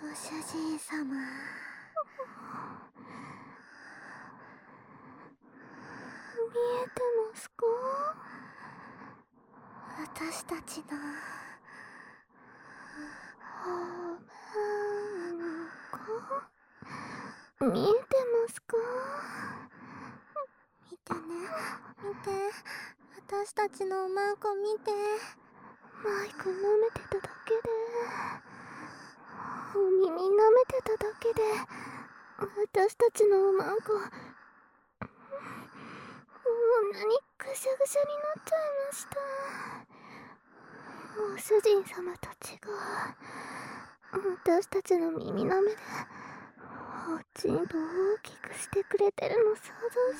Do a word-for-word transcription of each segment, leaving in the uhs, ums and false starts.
主人様、 見えてますか？ 私たちの見えてますか？ 見てね、見て、私たちのおまんこ見て。 マイク舐めてただけで、お耳舐めてただけで、私たちのおまんここんなにぐしゃぐしゃになっちゃいました。ご主人様たちが私たちの耳舐めでおちんと大きくしてくれてるの想像して、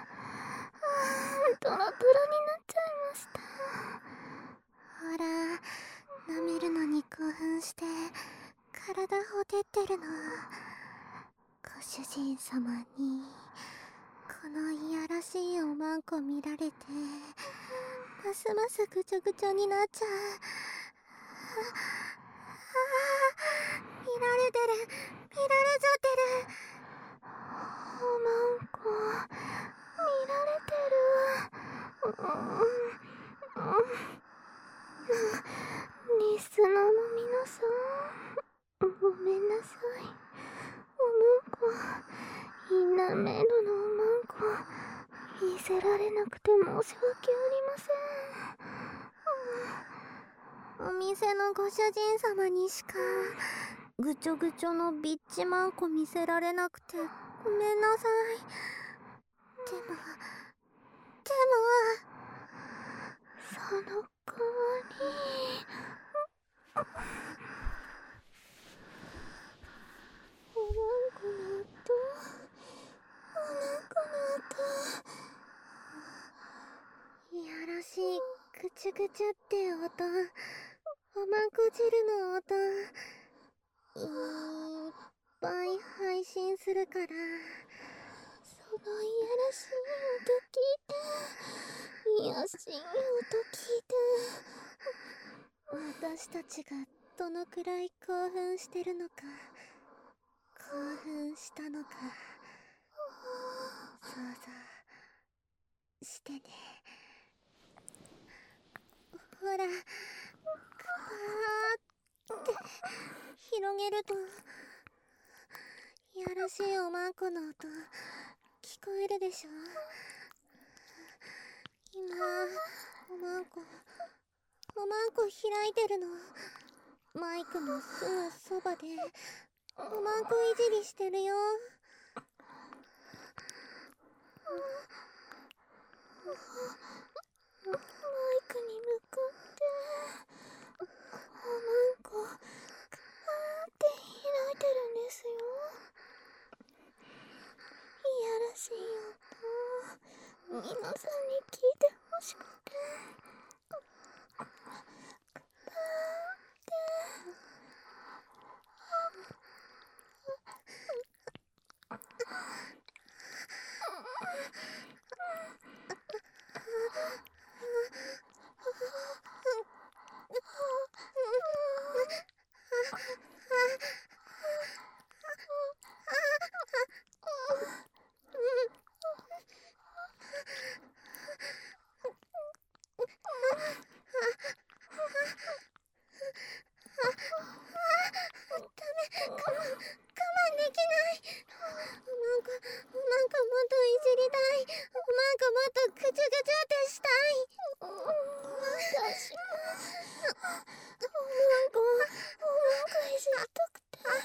ドロドロになっちゃいました。 ほら、舐めるのに興奮して体ほてってるの。ご主人様にこのいやらしいおまんこ見られてますますぐちょぐちょになっちゃう。ああ、見られてる、見られちゃってる。 おまんこ見られてる。うんうん、リスナーの皆さん、ごめんなさい。おまんこ、インナーメイドのおまんこ見せられなくて申し訳ありません。お店のご主人様にしかぐちょぐちょのビッチマンコ見せられなくてごめんなさい。でもでもその代わりおまんこの音、おまんこの音、いやらしいぐちゅぐちゅって音、おまんこ汁の音いっぱい配信するから、 そのいやらしい音聞いて、いやしい音聞いて、 私たちがどのくらい興奮してるのか、興奮したのか想像してね。ほら、パーって広げるといやらしいおまんこの音聞こえるでしょ。今おまんこおまんこ開いてるの。マイクのすぐそばでおまんこいじりしてるよ。 マイクに向かっておまんこグーって開いてるんですよ。いやらしい音、皆さんに聞いてほしくてグーっておまんこ、おまんこいじりたくて。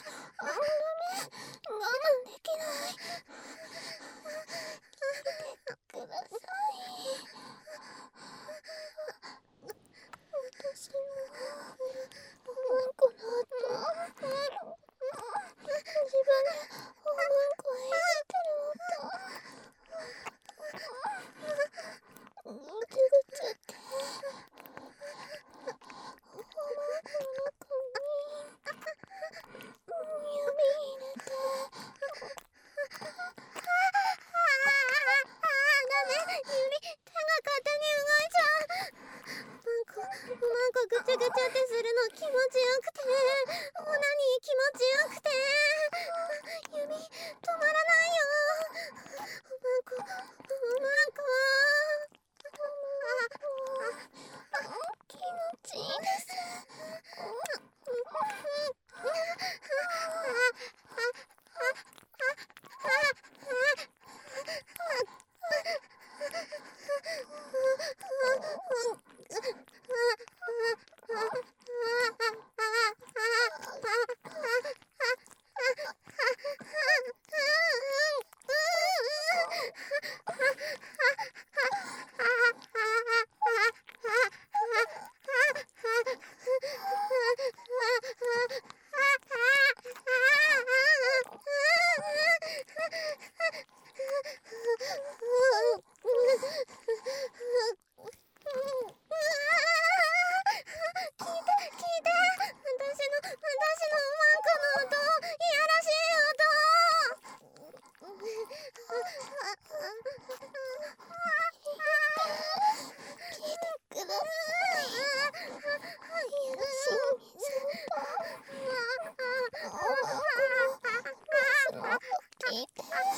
の音、いやらしい音。 聞いてください。いやらしい先輩。おまんこの留守の音聞いて。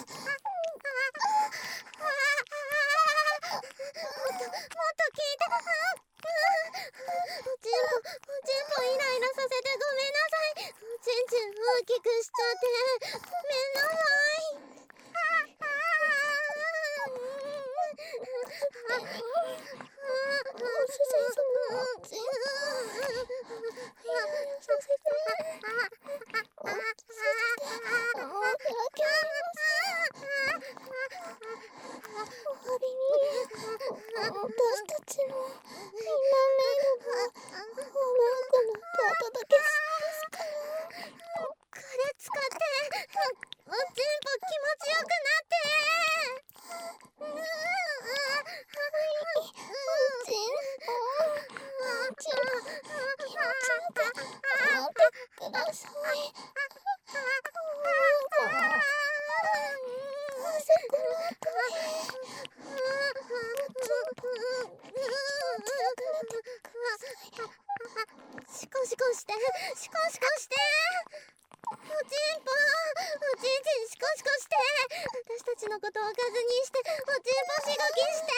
私たちのみんなメイドのおまんこの音お届けしますから。 これ使っておちんぽ気持ちよくなってうーおちんぽおちんぽ気持ちよくなってください。おまんこもあそこの音にシコシコしてシコシコしておちんぽおちんちんシコシコして私たちのことをおかずにしておちんぽしごきして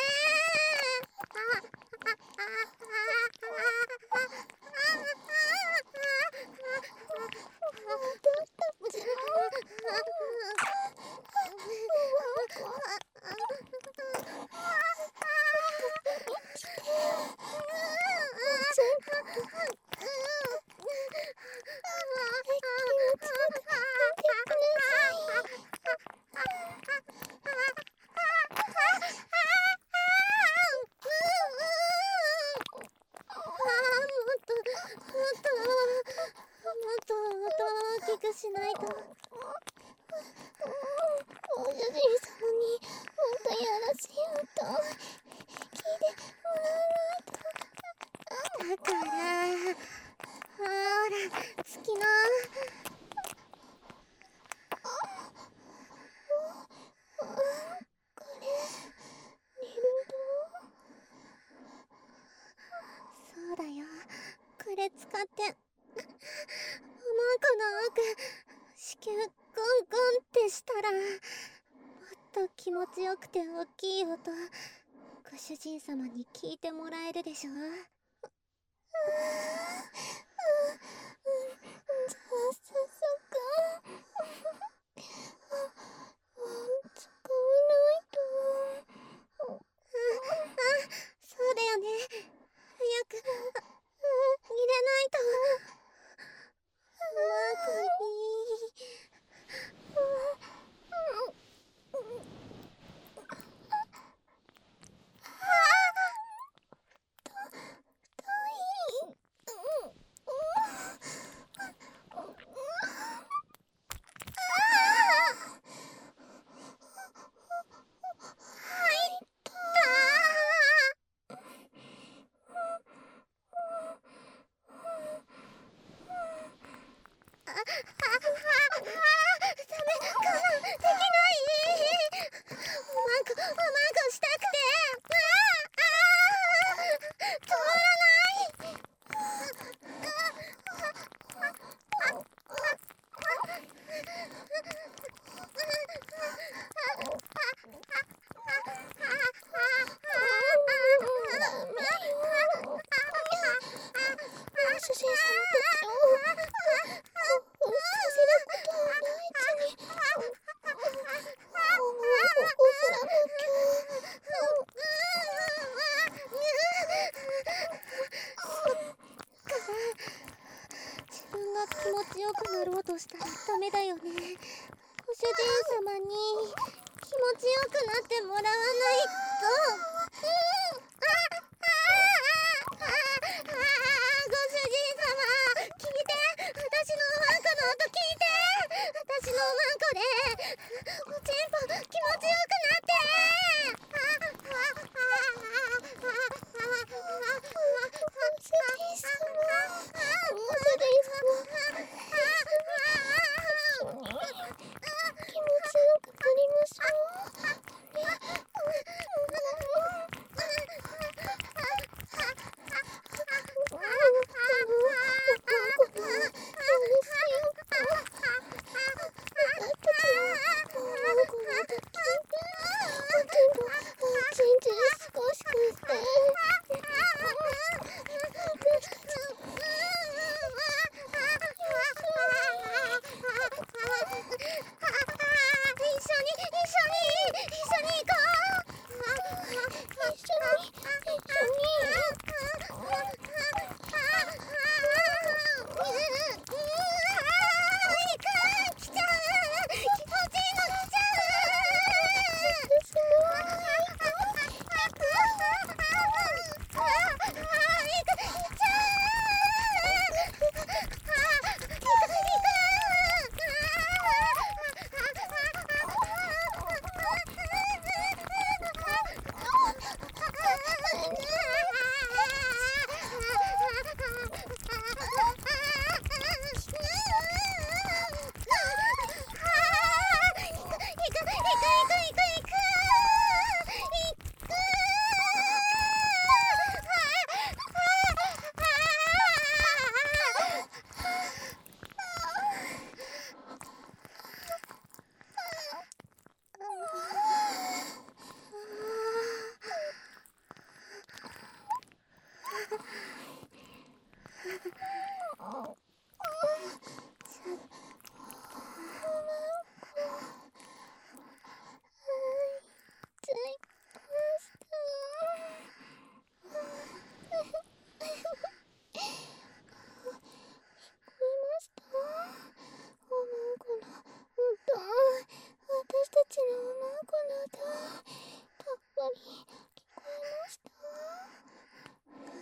しないと。 ご主人様にもっとやらしい音聞いてもらわないと。 だからほら月のこれリルそうだよ。これ使っておまんこの奥子宮ゴンゴンってしたらもっと気持ちよくて大きい音ご主人様に聞いてもらえるでしょ。 じゃあ早速使わないと。 そうだよね。早く入れないと。うまくい主人様たちを興奮させることはないうちにおまんこを送らなきゃ。 自分が気持ちよくなろうとしたらダメだよね。ご主人様に気持ちよくなってもらわないと。ご主人様聞いて、私のおまんこの音聞いて。私のおまんこでおちんぽ気持ちよくなって。 ご主人様、ご主人様。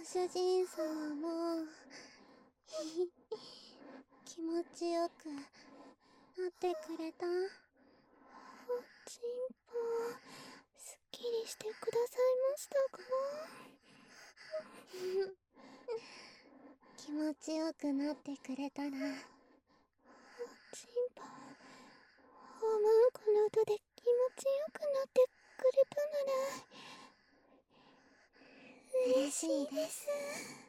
主人様も気持ちよくなってくれた？ おちんぽ、すっきりしてくださいましたか？ 気持ちよくなってくれたら、おちんぽ、おまんこの音で気持ちよくなってくれたなら嬉しいです。